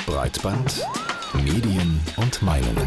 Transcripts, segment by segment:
Breitband, Medien und Meinungen.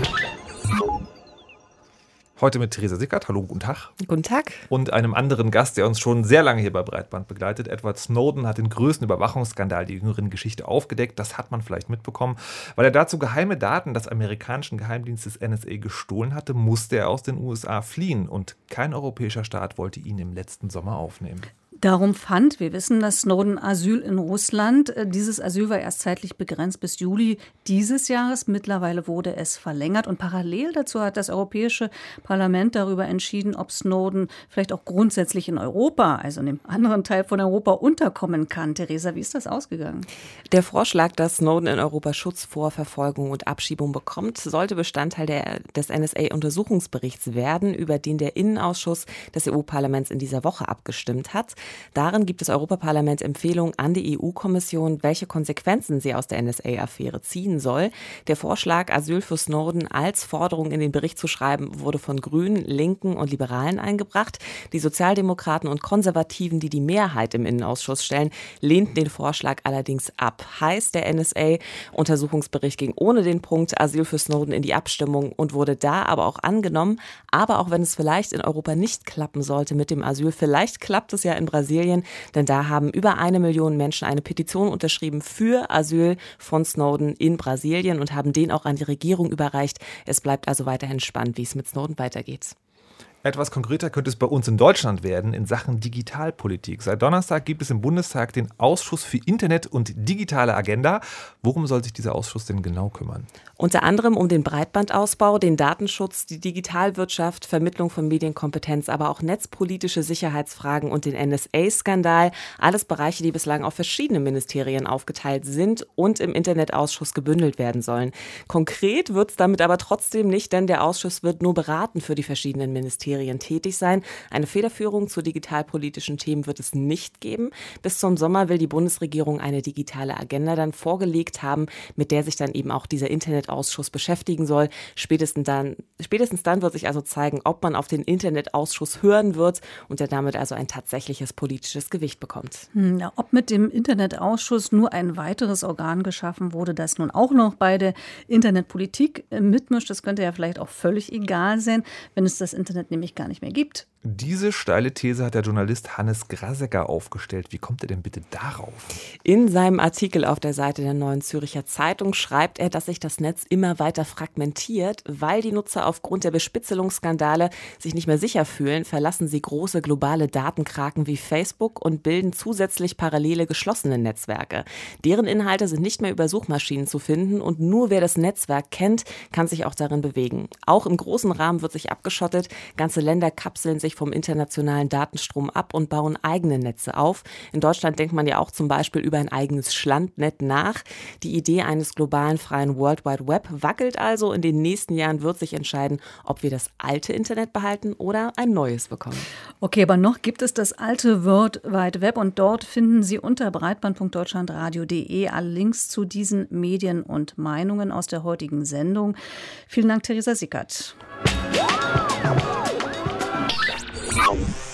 Heute mit Theresa Sickert. Hallo, guten Tag. Guten Tag. Und einem anderen Gast, der uns schon sehr lange hier bei Breitband begleitet. Edward Snowden hat den größten Überwachungsskandal der jüngeren Geschichte aufgedeckt. Das hat man vielleicht mitbekommen. Weil er dazu geheime Daten des amerikanischen Geheimdienstes NSA gestohlen hatte, musste er aus den USA fliehen. Und kein europäischer Staat wollte ihn im letzten Sommer aufnehmen. Darum fand, wir wissen, dass Snowden Asyl in Russland. Dieses Asyl war erst zeitlich begrenzt bis Juli dieses Jahres. Mittlerweile wurde es verlängert. Und parallel dazu hat das Europäische Parlament darüber entschieden, ob Snowden vielleicht auch grundsätzlich in Europa, also in dem anderen Teil von Europa, unterkommen kann. Theresa, wie ist das ausgegangen? Der Vorschlag, dass Snowden in Europa Schutz vor Verfolgung und Abschiebung bekommt, sollte Bestandteil des NSA-Untersuchungsberichts werden, über den der Innenausschuss des EU-Parlaments in dieser Woche abgestimmt hat. Darin gibt das Europaparlament Empfehlungen an die EU-Kommission, welche Konsequenzen sie aus der NSA-Affäre ziehen soll. Der Vorschlag, Asyl für Snowden als Forderung in den Bericht zu schreiben, wurde von Grünen, Linken und Liberalen eingebracht. Die Sozialdemokraten und Konservativen, die die Mehrheit im Innenausschuss stellen, lehnten den Vorschlag allerdings ab. Heißt, der NSA-Untersuchungsbericht ging ohne den Punkt Asyl für Snowden in die Abstimmung und wurde da aber auch angenommen. Aber auch wenn es vielleicht in Europa nicht klappen sollte mit dem Asyl, vielleicht klappt es ja in Brasilien, denn da haben über 1 Million Menschen eine Petition unterschrieben für Asyl von Snowden in Brasilien und haben den auch an die Regierung überreicht. Es bleibt also weiterhin spannend, wie es mit Snowden weitergeht. Etwas konkreter könnte es bei uns in Deutschland werden in Sachen Digitalpolitik. Seit Donnerstag gibt es im Bundestag den Ausschuss für Internet und digitale Agenda. Worum soll sich dieser Ausschuss denn genau kümmern? Unter anderem um den Breitbandausbau, den Datenschutz, die Digitalwirtschaft, Vermittlung von Medienkompetenz, aber auch netzpolitische Sicherheitsfragen und den NSA-Skandal. Alles Bereiche, die bislang auf verschiedene Ministerien aufgeteilt sind und im Internetausschuss gebündelt werden sollen. Konkret wird es damit aber trotzdem nicht, denn der Ausschuss wird nur beratend für die verschiedenen Ministerien tätig sein. Eine Federführung zu digitalpolitischen Themen wird es nicht geben. Bis zum Sommer will die Bundesregierung eine digitale Agenda dann vorgelegt haben, mit der sich dann eben auch dieser Internetausschuss beschäftigen soll. Spätestens dann wird sich also zeigen, ob man auf den Internetausschuss hören wird und der damit also ein tatsächliches politisches Gewicht bekommt. Ja, ob mit dem Internetausschuss nur ein weiteres Organ geschaffen wurde, das nun auch noch bei der Internetpolitik mitmischt, das könnte ja vielleicht auch völlig egal sein, wenn es das Internet nämlich gar nicht mehr gibt. Diese steile These hat der Journalist Hannes Grasecker aufgestellt. Wie kommt er denn bitte darauf? In seinem Artikel auf der Seite der Neuen Zürcher Zeitung schreibt er, dass sich das Netz immer weiter fragmentiert. Weil die Nutzer aufgrund der Bespitzelungsskandale sich nicht mehr sicher fühlen, verlassen sie große globale Datenkraken wie Facebook und bilden zusätzlich parallele geschlossene Netzwerke. Deren Inhalte sind nicht mehr über Suchmaschinen zu finden und nur wer das Netzwerk kennt, kann sich auch darin bewegen. Auch im großen Rahmen wird sich abgeschottet. Ganze Länder kapseln sich vom internationalen Datenstrom ab und bauen eigene Netze auf. In Deutschland denkt man ja auch zum Beispiel über ein eigenes Schlandnet nach. Die Idee eines globalen freien World Wide Web wackelt also. In den nächsten Jahren wird sich entscheiden, ob wir das alte Internet behalten oder ein neues bekommen. Okay, aber noch gibt es das alte World Wide Web und dort finden Sie unter breitband.deutschlandradio.de alle Links zu diesen Medien und Meinungen aus der heutigen Sendung. Vielen Dank, Theresa Sickert.